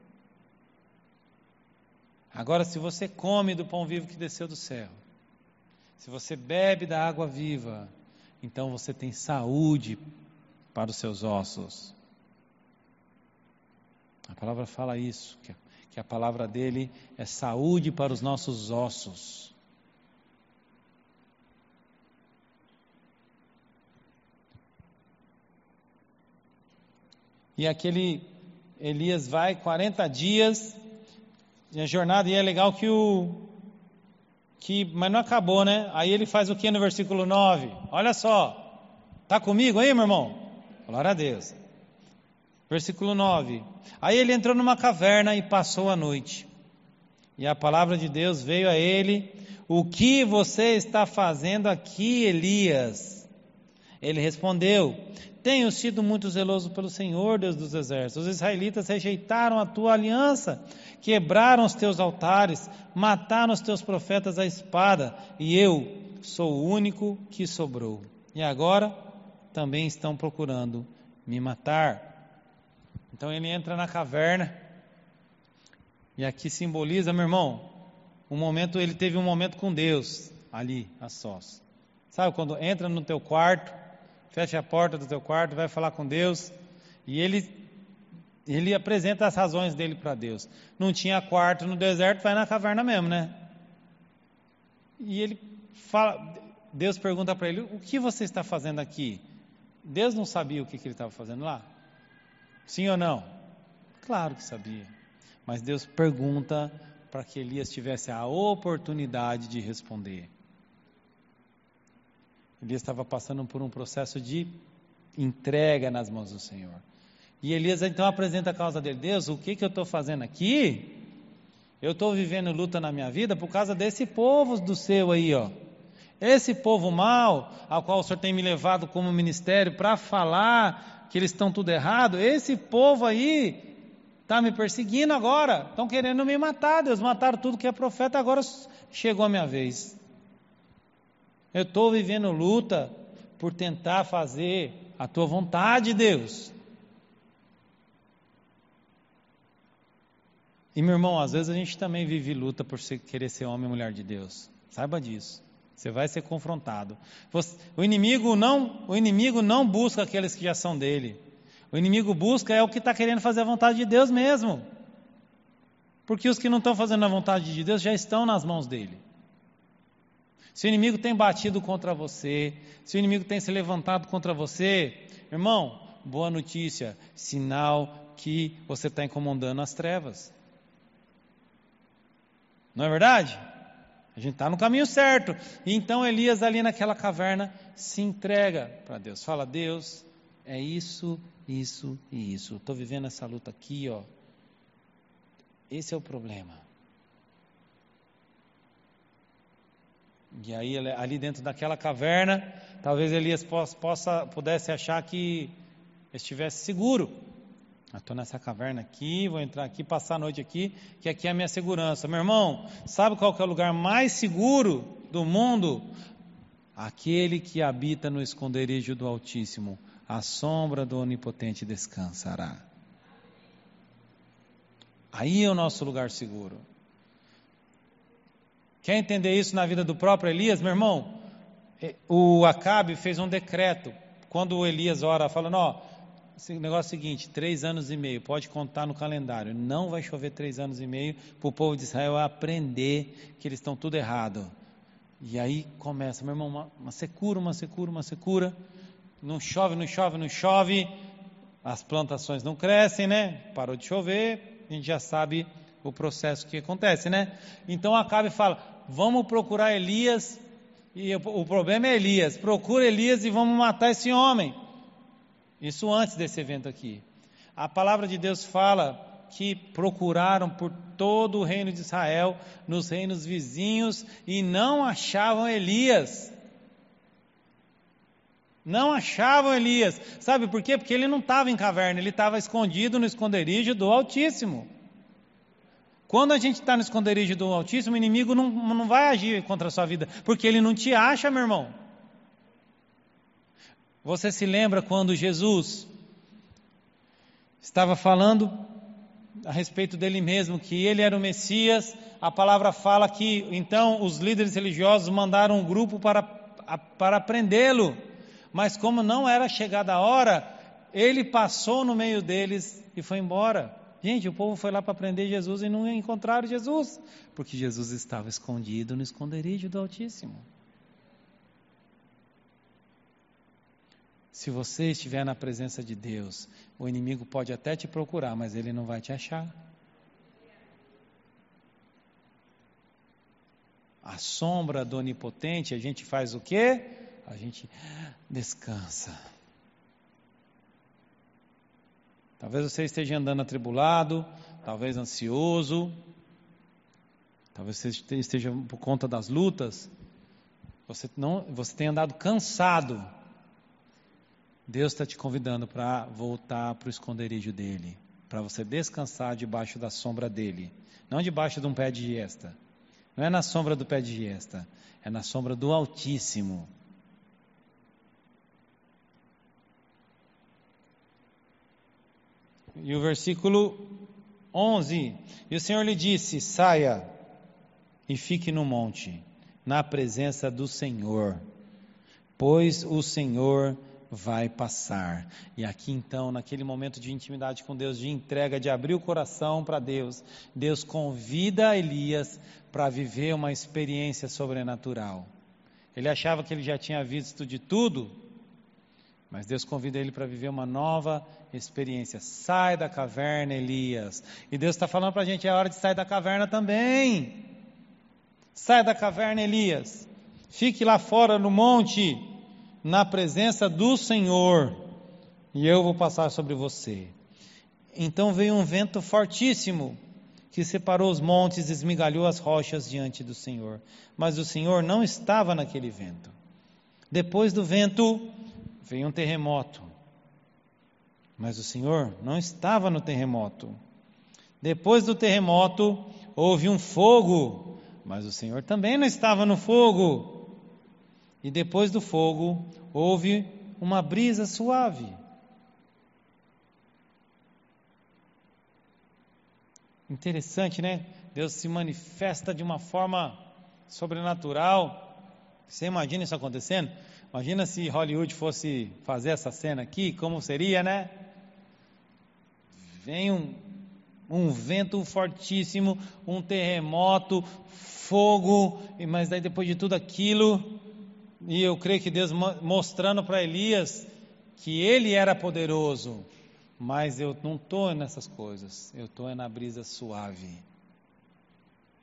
Agora, se você come do pão vivo que desceu do céu, se você bebe da água viva, então você tem saúde para os seus ossos. A palavra fala isso, que a palavra dele é saúde para os nossos ossos. E aquele Elias vai 40 dias, e a jornada, e é legal mas não acabou, né? Aí ele faz o que no versículo 9? Olha só, tá comigo aí, meu irmão? Glória a Deus. Versículo 9. Aí ele entrou numa caverna e passou a noite. E a palavra de Deus veio a ele: o que você está fazendo aqui, Elias? Ele respondeu: tenho sido muito zeloso pelo Senhor, Deus dos exércitos. Os israelitas rejeitaram a tua aliança, quebraram os teus altares, mataram os teus profetas à espada, e eu sou o único que sobrou. E agora também estão procurando me matar. Então ele entra na caverna, e aqui simboliza, meu irmão, ele teve um momento com Deus, ali, a sós. Sabe, quando entra no teu quarto, fecha a porta do teu quarto, vai falar com Deus, e ele apresenta as razões dele para Deus. Não tinha quarto no deserto, vai na caverna mesmo, né? E ele fala, Deus pergunta para ele: o que você está fazendo aqui? Deus não sabia o que ele estava fazendo lá? Sim ou não? Claro que sabia. Mas Deus pergunta para que Elias tivesse a oportunidade de responder. Elias estava passando por um processo de entrega nas mãos do Senhor. E Elias então apresenta a causa dele: Deus, o que eu estou fazendo aqui? Eu estou vivendo luta na minha vida por causa desse povo do seu aí, ó. Esse povo mau, ao qual o Senhor tem me levado como ministério para falar que eles estão tudo errado, esse povo aí está me perseguindo agora, estão querendo me matar, Deus, mataram tudo que é profeta, agora chegou a minha vez. Eu estou vivendo luta por tentar fazer a tua vontade, Deus. E meu irmão, às vezes a gente também vive luta por querer ser homem e mulher de Deus. Saiba disso. Você vai ser confrontado. O inimigo não busca aqueles que já são dele. O inimigo busca o que está querendo fazer a vontade de Deus mesmo. Porque os que não estão fazendo a vontade de Deus já estão nas mãos dele. Se o inimigo tem batido contra você, se o inimigo tem se levantado contra você, irmão, boa notícia, sinal que você está incomodando as trevas. Não é verdade? A gente está no caminho certo. E então Elias ali naquela caverna se entrega para Deus. Fala: Deus, é isso e isso. Estou vivendo essa luta aqui, ó. Esse é o problema. E aí, ali dentro daquela caverna, talvez Elias pudesse achar que estivesse seguro. Estou nessa caverna aqui, vou entrar aqui, passar a noite aqui, que aqui é a minha segurança. Meu irmão, sabe qual que é o lugar mais seguro do mundo? Aquele que habita no esconderijo do Altíssimo, à sombra do Onipotente descansará. Aí é o nosso lugar seguro. Quer entender isso na vida do próprio Elias, meu irmão? O Acabe fez um decreto. Quando o Elias ora, falando, ó, esse negócio é o seguinte, 3 anos e meio, pode contar no calendário, não vai chover 3 anos e meio para o povo de Israel aprender que eles estão tudo errado. E aí começa, meu irmão, uma secura, não chove, as plantações não crescem, né? Parou de chover, a gente já sabe o processo que acontece, né? Então Acabe fala, vamos procurar Elias, e o problema é Elias, procura Elias e vamos matar esse homem. Isso antes desse evento aqui. A palavra de Deus fala que procuraram por todo o reino de Israel, nos reinos vizinhos, e não achavam Elias. Não achavam Elias. Sabe por quê? Porque ele não estava em caverna, ele estava escondido no esconderijo do Altíssimo. Quando a gente está no esconderijo do Altíssimo, o inimigo não vai agir contra a sua vida, porque ele não te acha, meu irmão. Você se lembra quando Jesus estava falando a respeito dele mesmo, que ele era o Messias? A palavra fala que então os líderes religiosos mandaram um grupo para prendê-lo, mas como não era chegada a hora, ele passou no meio deles e foi embora. Gente, o povo foi lá para prender Jesus e não encontraram Jesus, porque Jesus estava escondido no esconderijo do Altíssimo. Se você estiver na presença de Deus, o inimigo pode até te procurar, mas ele não vai te achar. À sombra do Onipotente, a gente faz o quê? A gente descansa. Talvez você esteja andando atribulado, talvez ansioso, talvez você esteja por conta das lutas, você tenha andado cansado. Deus está te convidando para voltar para o esconderijo dele, para você descansar debaixo da sombra dele, não debaixo de um pé de giesta, não é na sombra do pé de giesta, é na sombra do Altíssimo. E o versículo 11, e o Senhor lhe disse, saia e fique no monte, na presença do Senhor, pois o Senhor vai passar. E aqui então, naquele momento de intimidade com Deus, de entrega, de abrir o coração para Deus, Deus convida Elias para viver uma experiência sobrenatural. Ele achava que ele já tinha visto de tudo, mas Deus convida ele para viver uma nova experiência. Sai da caverna, Elias. E Deus está falando para a gente, é hora de sair da caverna também. Sai da caverna, Elias. Fique lá fora no monte, na presença do Senhor, e eu vou passar sobre você. Então veio um vento fortíssimo, que separou os montes e esmigalhou as rochas diante do Senhor. Mas o Senhor não estava naquele vento. Depois do vento, veio um terremoto. Mas o Senhor não estava no terremoto. Depois do terremoto, houve um fogo. Mas o Senhor também não estava no fogo. E depois do fogo, houve uma brisa suave. Interessante, né? Deus se manifesta de uma forma sobrenatural. Você imagina isso acontecendo? Imagina se Hollywood fosse fazer essa cena aqui, como seria, né? Vem um vento fortíssimo, um terremoto, fogo, mas daí depois de tudo aquilo, e eu creio que Deus mostrando para Elias que ele era poderoso, mas eu não estou nessas coisas, eu estou na brisa suave.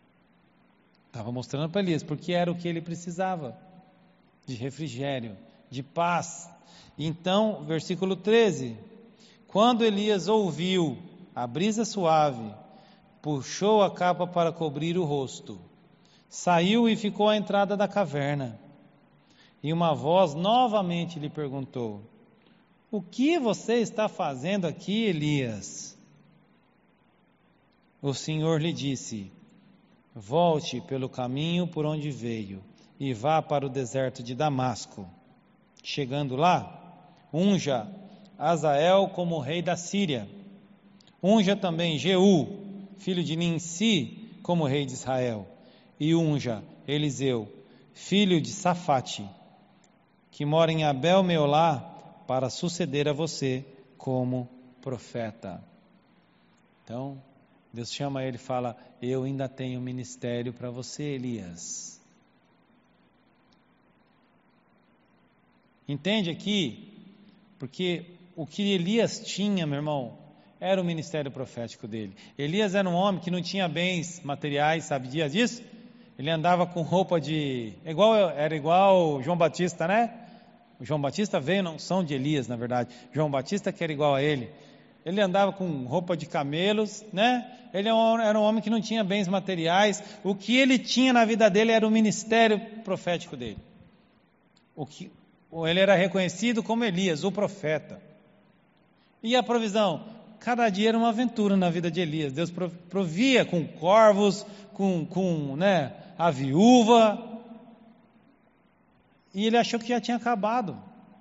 Estava mostrando para Elias, porque era o que ele precisava, de refrigério, de paz. Então, versículo 13: quando Elias ouviu a brisa suave, puxou a capa para cobrir o rosto, saiu e ficou à entrada da caverna. E uma voz novamente lhe perguntou: o que você está fazendo aqui, Elias? O Senhor lhe disse: volte pelo caminho por onde veio e vá para o deserto de Damasco. Chegando lá, unja Azael como rei da Síria. Unja também Jeú, filho de Nimsi, como rei de Israel. E unja Eliseu, filho de Safate, que mora em Abel-Meolá, para suceder a você como profeta. Então, Deus chama ele e fala: eu ainda tenho ministério para você, Elias. Entende aqui? Porque o que Elias tinha, meu irmão, era o ministério profético dele. Elias era um homem que não tinha bens materiais, sabia disso? Ele andava com roupa de... Era igual João Batista, né? O João Batista veio na unção de Elias, na verdade. João Batista que era igual a ele. Ele andava com roupa de camelos, né? Ele era um homem que não tinha bens materiais. O que ele tinha na vida dele era o ministério profético dele. Ele era reconhecido como Elias, o profeta. E a provisão? Cada dia era uma aventura na vida de Elias. Deus provia com corvos, com a viúva. E ele achou que já tinha acabado.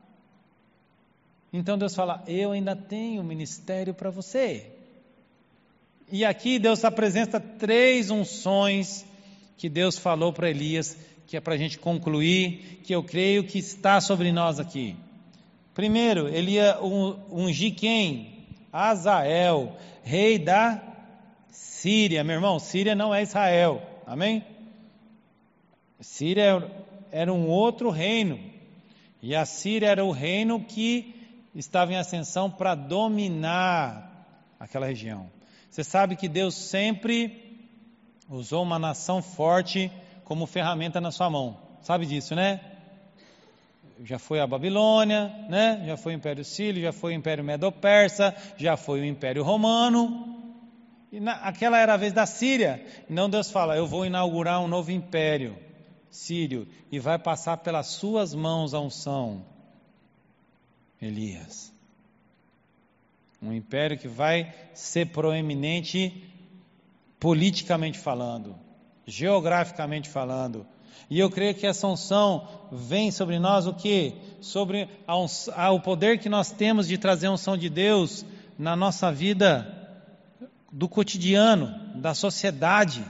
Então Deus fala: eu ainda tenho ministério para você. E aqui Deus apresenta 3 unções que Deus falou para Elias, que é para a gente concluir, que eu creio que está sobre nós aqui. Primeiro, ele ia ungir quem? Azael, rei da Síria. Meu irmão, Síria não é Israel, amém? Síria era um outro reino, e a Síria era o reino que estava em ascensão para dominar aquela região. Você sabe que Deus sempre usou uma nação forte como ferramenta na sua mão. Sabe disso, né? Já foi a Babilônia, né? Já foi o Império Sírio, já foi o Império Medo-Persa, já foi o Império Romano. E aquela era a vez da Síria. Então Deus fala: eu vou inaugurar um novo império sírio e vai passar pelas suas mãos a unção, Elias. Um império que vai ser proeminente politicamente falando, geograficamente falando. E eu creio que essa unção vem sobre nós o quê? Sobre o poder que nós temos de trazer a unção de Deus na nossa vida do cotidiano, da sociedade.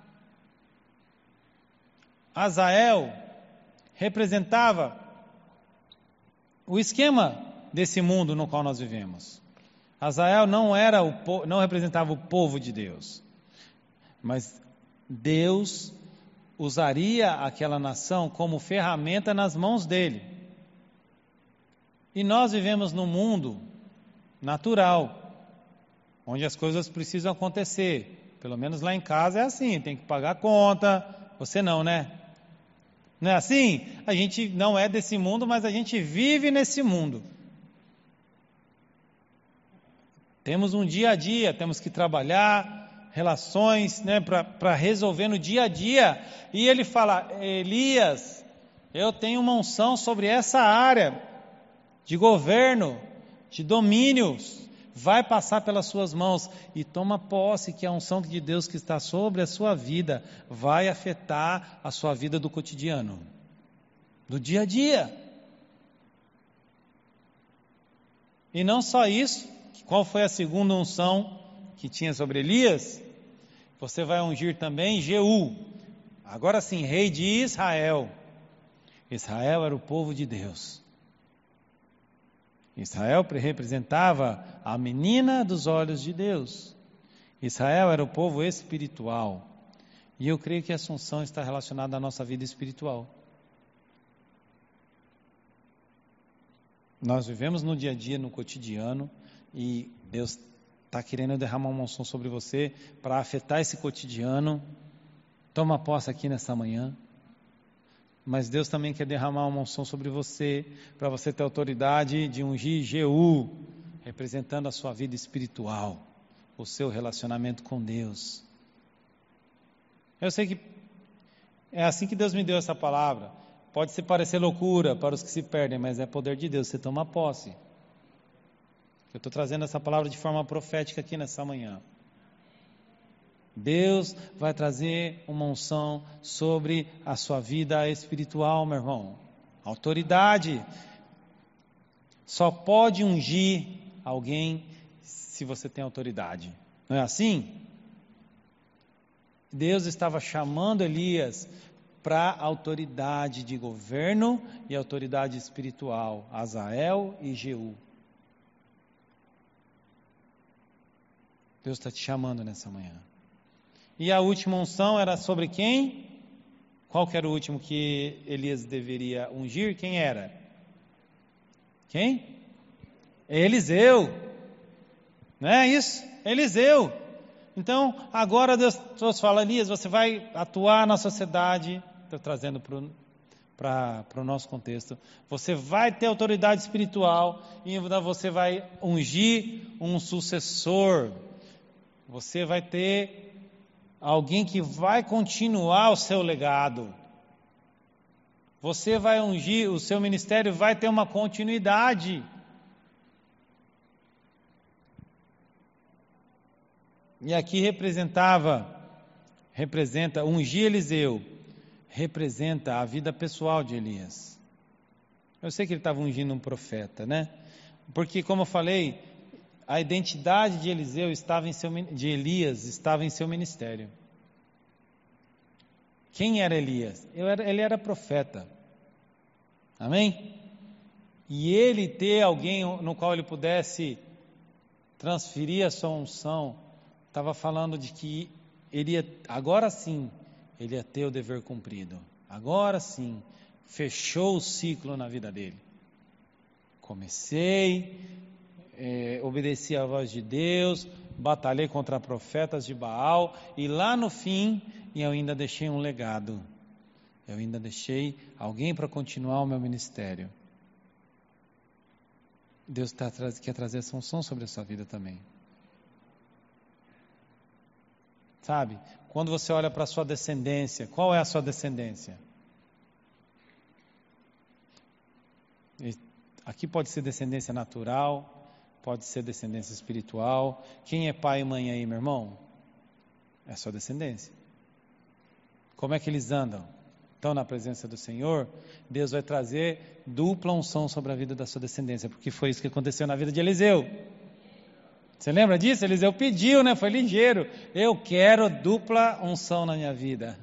Azael representava o esquema desse mundo no qual nós vivemos. Azael não representava o povo de Deus, mas Deus usaria aquela nação como ferramenta nas mãos dele. E nós vivemos num mundo natural, onde as coisas precisam acontecer. Pelo menos lá em casa é assim, tem que pagar a conta. Você não, né? Não é assim? A gente não é desse mundo, mas a gente vive nesse mundo. Temos um dia a dia, temos que trabalhar, relações, para resolver no dia a dia. E ele fala: Elias, eu tenho uma unção sobre essa área de governo, de domínios. Vai passar pelas suas mãos e toma posse que a unção de Deus que está sobre a sua vida vai afetar a sua vida do cotidiano, do dia a dia. E não só isso, qual foi a segunda unção que tinha sobre Elias? Você vai ungir também Jeú, agora sim, rei de Israel. Israel era o povo de Deus. Israel representava a menina dos olhos de Deus. Israel era o povo espiritual. E eu creio que a unção está relacionada à nossa vida espiritual. Nós vivemos no dia a dia, no cotidiano, e Deus está querendo derramar uma unção sobre você para afetar esse cotidiano. Toma posse aqui nessa manhã. Mas Deus também quer derramar uma unção sobre você, para você ter autoridade de ungir Jeú, representando a sua vida espiritual, o seu relacionamento com Deus. Eu sei que é assim que Deus me deu essa palavra. Pode se parecer loucura para os que se perdem, mas é poder de Deus, você toma posse. Eu estou trazendo essa palavra de forma profética aqui nessa manhã. Deus vai trazer uma unção sobre a sua vida espiritual, meu irmão. Autoridade. Só pode ungir alguém se você tem autoridade. Não é assim? Deus estava chamando Elias para autoridade de governo e autoridade espiritual, Azael e Jeú. Deus está te chamando nessa manhã. E a última unção era sobre quem? Qual que era o último que Elias deveria ungir? Quem era? Quem? Eliseu. Não é isso? Eliseu. Então, agora Deus fala, Elias, você vai atuar na sociedade, estou trazendo para o nosso contexto, você vai ter autoridade espiritual e você vai ungir um sucessor, você vai ter alguém que vai continuar o seu legado, você vai ungir, o seu ministério vai ter uma continuidade. E aqui representa, ungir Eliseu, representa a vida pessoal de Elias. Eu sei que ele estava ungindo um profeta, né? Porque, como eu falei, a identidade de Elias estava em seu ministério. Quem era Elias? Ele era profeta. Amém? E ele ter alguém no qual ele pudesse transferir a sua unção, estava falando de que agora sim, ele ia ter o dever cumprido. Agora sim, fechou o ciclo na vida dele. Comecei, obedeci à voz de Deus, batalhei contra profetas de Baal, e lá no fim, eu ainda deixei um legado. Eu ainda deixei alguém para continuar o meu ministério. Deus quer trazer essa unção sobre a sua vida também. Sabe, quando você olha para a sua descendência, qual é a sua descendência? Aqui pode ser descendência natural, pode ser descendência espiritual. Quem é pai e mãe aí, meu irmão? É a sua descendência. Como é que eles andam? Estão na presença do Senhor? Deus vai trazer dupla unção sobre a vida da sua descendência, porque foi isso que aconteceu na vida de Eliseu. Você lembra disso? Eliseu pediu, né? Foi ligeiro. Eu quero dupla unção na minha vida.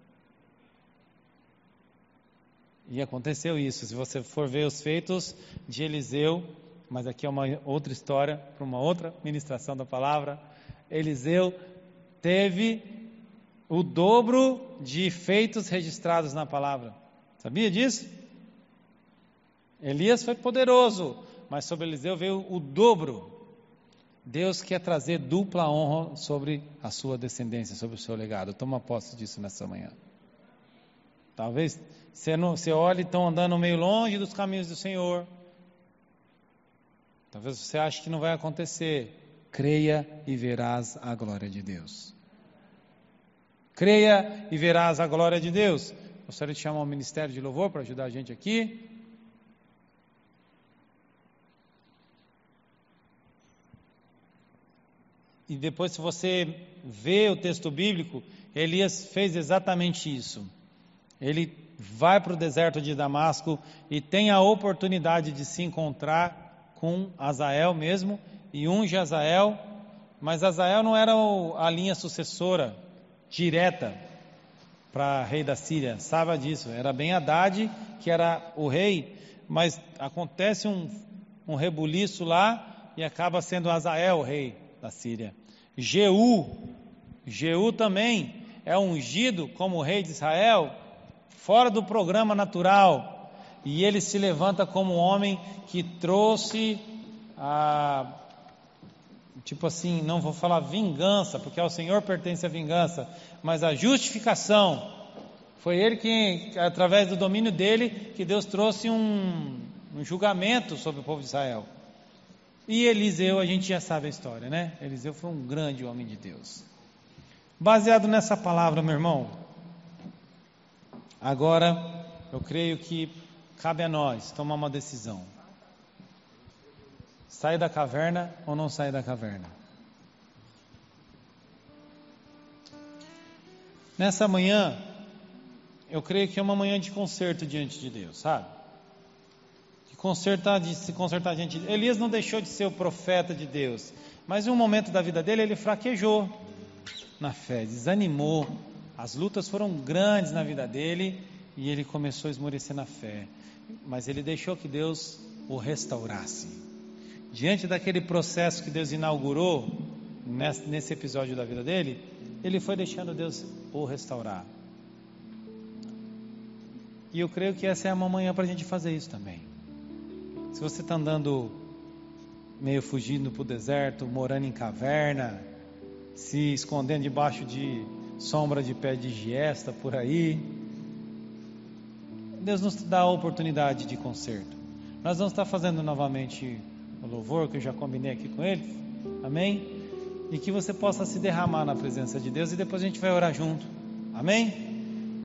E aconteceu isso. Se você for ver os feitos de Eliseu, mas aqui é uma outra história, para uma outra ministração da palavra, Eliseu teve o dobro de feitos registrados na palavra. Sabia disso? Elias foi poderoso, mas sobre Eliseu veio o dobro. Deus quer trazer dupla honra sobre a sua descendência, sobre o seu legado. Toma posse disso nessa manhã. Talvez você olhe e estão andando meio longe dos caminhos do Senhor. Talvez você ache que não vai acontecer. Creia e verás a glória de Deus. Creia e verás a glória de Deus. Gostaria de chamar o Ministério de Louvor para ajudar a gente aqui. E depois, se você vê o texto bíblico, Elias fez exatamente isso. Ele vai para o deserto de Damasco e tem a oportunidade de se encontrar com Azael mesmo, e unge Azael, mas Azael não era a linha sucessora direta para rei da Síria, sabe disso, era Ben-Hadad que era o rei, mas acontece um rebuliço lá e acaba sendo Azael o rei da Síria. Jeú também é ungido como rei de Israel, fora do programa natural, e ele se levanta como um homem que trouxe não vou falar vingança, porque ao Senhor pertence a vingança, mas a justificação Foi ele que, através do domínio dele, que Deus trouxe um julgamento sobre o povo de Israel. E Eliseu, a gente já sabe a história, né? Eliseu foi um grande homem de Deus. Baseado nessa palavra, meu irmão, agora eu creio que cabe a nós tomar uma decisão. Sair da caverna ou não sair da caverna? Nessa manhã, eu creio que é uma manhã de conserto diante de Deus, sabe? De se consertar diante de Deus. Elias não deixou de ser o profeta de Deus, mas em um momento da vida dele, ele fraquejou na fé, desanimou. As lutas foram grandes na vida dele e ele começou a esmorecer na fé. Mas ele deixou que Deus o restaurasse. Diante daquele processo que Deus inaugurou nesse episódio da vida dele, ele foi deixando Deus o restaurar. E eu creio que essa é uma manhã para a gente fazer isso também. Se você está andando meio fugindo para o deserto, morando em caverna, se escondendo debaixo de sombra de pé de giesta por aí, Deus nos dá a oportunidade de conserto. Nós vamos estar fazendo novamente o louvor que eu já combinei aqui com eles, amém? E que você possa se derramar na presença de Deus e depois a gente vai orar junto, amém?